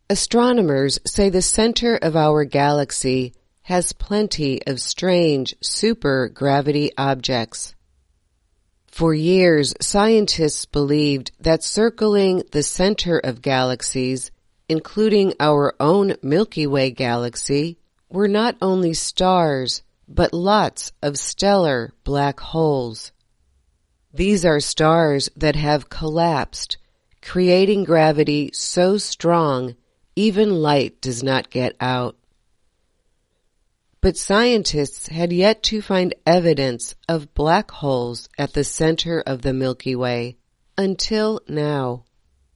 Astronomers say the center of our galaxy has plenty of strange supergravity objects. For years, scientists believed that circling the center of galaxies, including our own Milky Way galaxy, were not only stars, but lots of stellar black holes. These are stars that have collapsed, creating gravity so strong even light does not get out. But scientists had yet to find evidence of black holes at the center of the Milky Way until now.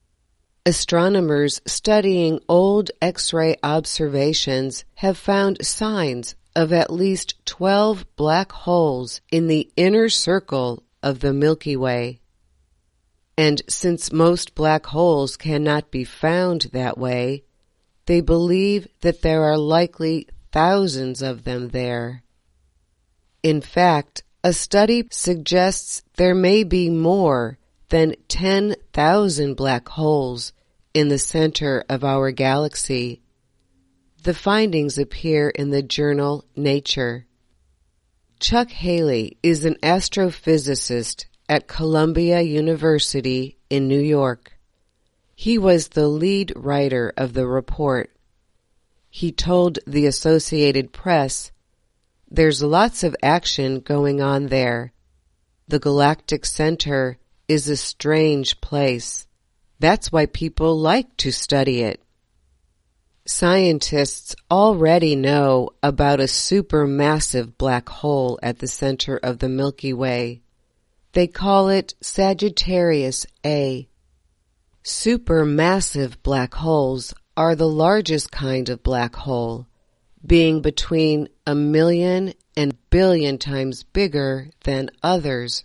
Astronomers studying old X-ray observations have found signs of at least 12 black holes in the inner circle of the Milky Way. And since most black holes cannot be found that way, they believe that there are likely thousands of them there. In fact, a study suggests there may be more than 10,000 black holes in the center of our galaxy. The findings appear in the journal Nature. Chuck Haley is an astrophysicist at Columbia University in New York. He was the lead writer of the report. He told the Associated Press, "There's lots of action going on there. The galactic center is a strange place. That's why people like to study it." Scientists already know about a supermassive black hole at the center of the Milky Way. They call it Sagittarius A. Supermassive black holes are the largest kind of black hole, being between 1,000,000 and billion times bigger than others.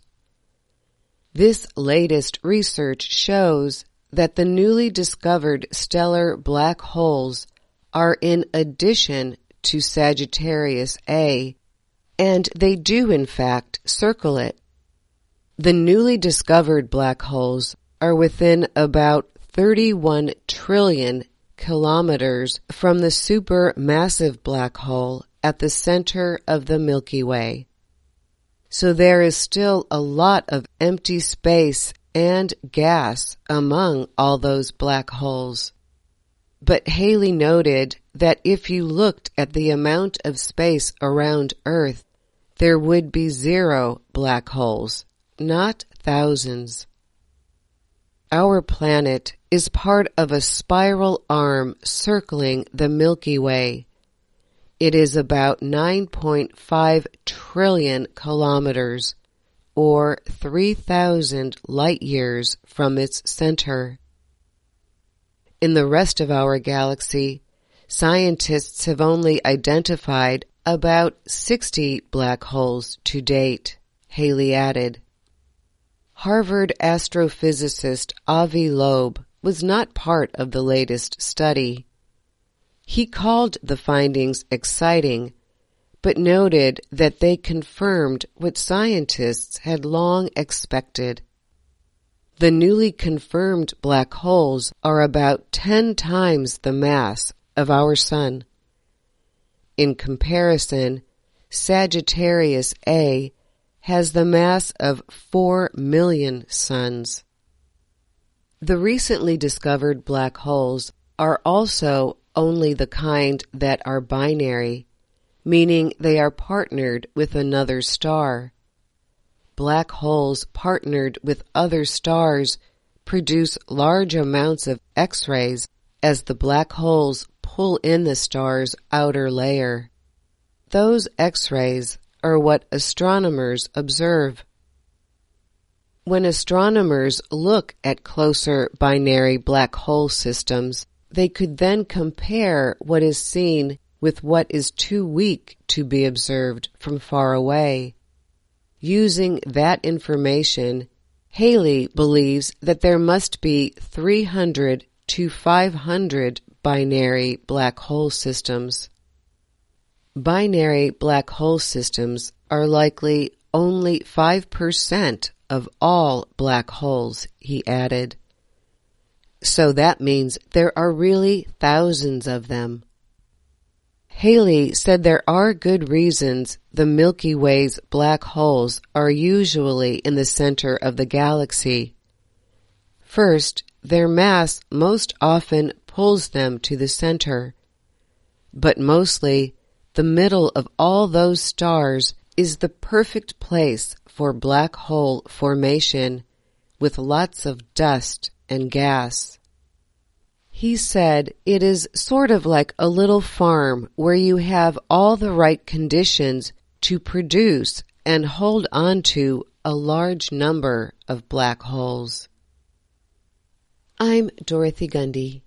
This latest research shows that the newly discovered stellar black holes are in addition to Sagittarius A, and they do in fact circle it. The newly discovered black holes are within about 31 trillion kilometers from the supermassive black hole at the center of the Milky Way. So there is still a lot of empty space and gas among all those black holes. But Haley noted that if you looked at the amount of space around Earth, there would be 0 black holes, not thousands. Our planet is part of a spiral arm circling the Milky Way. It is about 9.5 trillion kilometers, or 3,000 light years from its center. In the rest of our galaxy, scientists have only identified about 60 black holes to date, Haley added. Harvard astrophysicist Avi Loeb was not part of the latest study. He called the findings exciting, but noted that they confirmed what scientists had long expected. The newly confirmed black holes are about 10 times the mass of our Sun. In comparison, Sagittarius A has the mass of 4 million suns. The recently discovered black holes are also only the kind that are binary, meaning they are partnered with another star. Black holes partnered with other stars produce large amounts of X-rays as the black holes pull in the star's outer layer. Those X-rays are what astronomers observe. When astronomers look at closer binary black hole systems, they could then compare what is seen with what is too weak to be observed from far away. Using that information, Haley believes that there must be 300 to 500 binary black hole systems. Binary black hole systems are likely only 5% of all black holes, he added. So that means there are really thousands of them. Halley said there are good reasons the Milky Way's black holes are usually in the center of the galaxy. First, their mass most often pulls them to the center. But mostly, the middle of all those stars is the perfect place for black hole formation with lots of dust and gas. He said it is sort of like a little farm where you have all the right conditions to produce and hold on to a large number of black holes. I'm Dorothy Gundy.